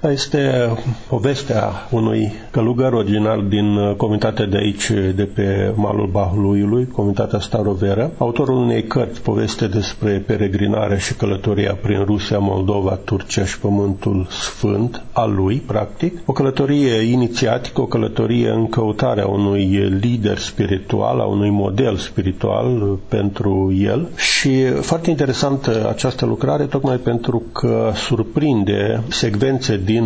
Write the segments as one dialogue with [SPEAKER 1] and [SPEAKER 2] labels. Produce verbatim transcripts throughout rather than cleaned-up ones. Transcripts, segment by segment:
[SPEAKER 1] Este povestea unui călugăr original din comunitatea de aici, de pe malul Bahluiului, comunitatea Staroveră, autorul unei cărți, poveste despre peregrinarea și călătoria prin Rusia, Moldova, Turcia și Pământul Sfânt al lui, practic. O călătorie inițiatică, o călătorie în căutarea unui lider spiritual, a unui model spiritual pentru el. Și foarte interesantă această lucrare, tocmai pentru că surprinde secvențe din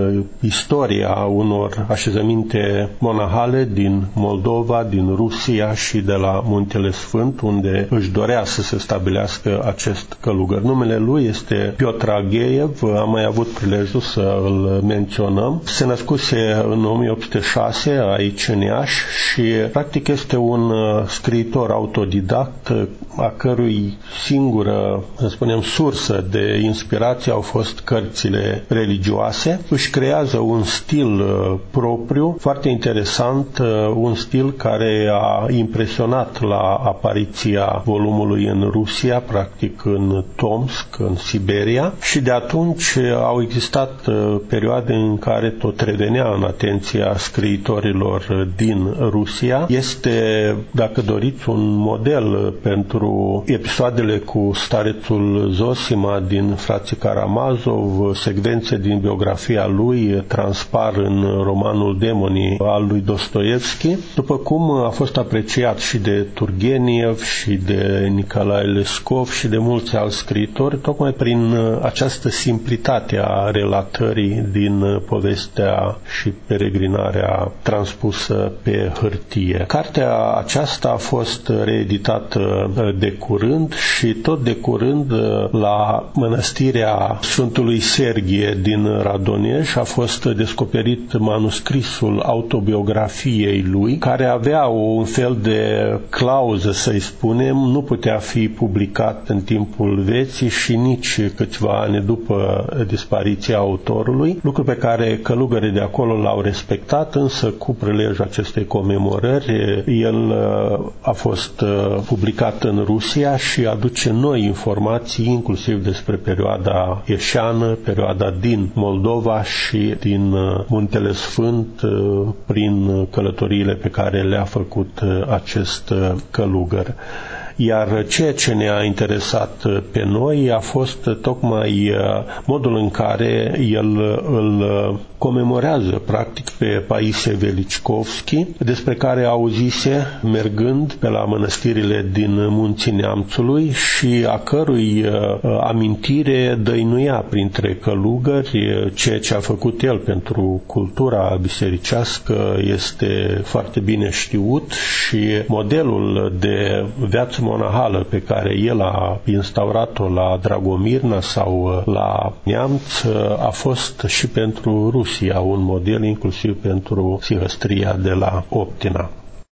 [SPEAKER 1] istoria unor așezăminte monahale din Moldova, din Rusia și de la Muntele Sfânt, unde își dorea să se stabilească acest călugăr. Numele lui este Piotr Agheev, am mai avut prilejul să îl menționăm. Se născuse în o mie opt sute șase aici în Iași și practic este un scriitor autodidact, a cărui singură, să spunem, sursă de inspirație au fost cărțile religioase. Își creează un stil propriu, foarte interesant, un stil care a impresionat la apariția volumului în Rusia, practic în Tomsk, în Siberia, și de atunci au existat perioade în care tot revenea în atenția scriitorilor din Rusia. Este, dacă doriți, un model pentru episoadele cu starețul Zosima din Frații Karamazov, secvențe din biografia lui transpar în romanul Demonii al lui Dostoevski, după cum a fost apreciat și de Turgeniev și de Nicolae Lescov și de mulți alți scriitori, tocmai prin această simplitate a relatării din povestea și peregrinarea transpusă pe hârtie. Cartea aceasta a fost reeditată de curând și tot de curând la mănăstirea Sfântului Serghie din Radoneș a fost descoperit manuscrisul autobiografiei lui, care avea un fel de clauză, să-i spunem, nu putea fi publicat în timpul vieții și nici câțiva ani după dispariția autorului, lucru pe care călugării de acolo l-au respectat, însă cu prilejul acestei comemorări el a fost publicat în Rusia și aduce noi informații, inclusiv despre perioada ieșeană, perioada din Moldova și din Muntele Sfânt, prin călătoriile pe care le-a făcut acest călugăr. Iar ceea ce ne-a interesat pe noi a fost tocmai modul în care el îl comemorează practic pe Paisie Velickovski, despre care auzise mergând pe la mănăstirile din Munții Neamțului și a cărui amintire dăinuia printre călugări. Ceea ce a făcut el pentru cultura bisericească este foarte bine știut și modelul de viață monahală pe care el a instaurat-o la Dragomirna sau la Neamț a fost și pentru Rusia un model, inclusiv pentru Sihăstria de la Optina.